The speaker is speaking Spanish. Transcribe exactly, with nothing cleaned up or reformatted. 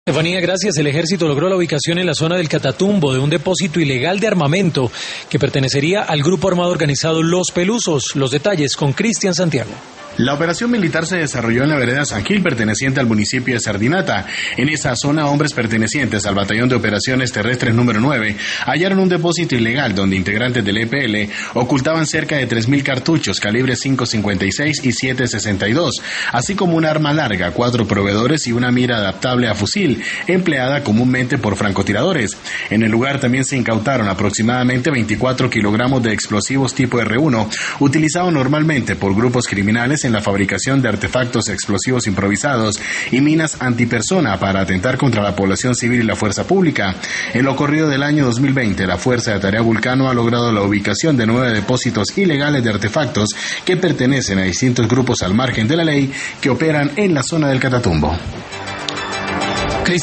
Estefanía, gracias. El ejército logró la ubicación en la zona del Catatumbo de un depósito ilegal de armamento que pertenecería al grupo armado organizado Los Pelusos. Los detalles con Cristian Santiago. La operación militar se desarrolló en la vereda San Gil, perteneciente al municipio de Sardinata. En esa zona, hombres pertenecientes al Batallón de Operaciones Terrestres número nueve hallaron un depósito ilegal donde integrantes del E P L ocultaban cerca de tres mil cartuchos calibre cinco cincuenta y seis y siete sesenta y dos, así como un arma larga, cuatro proveedores y una mira adaptable a fusil, empleada comúnmente por francotiradores. En el lugar también se incautaron aproximadamente veinticuatro kilogramos de explosivos tipo erre uno, utilizados normalmente por grupos criminales en la fabricación de artefactos explosivos improvisados y minas antipersona para atentar contra la población civil y la fuerza pública. En lo corrido del año dos mil veinte, la Fuerza de Tarea Vulcano ha logrado la ubicación de nueve depósitos ilegales de artefactos que pertenecen a distintos grupos al margen de la ley que operan en la zona del Catatumbo.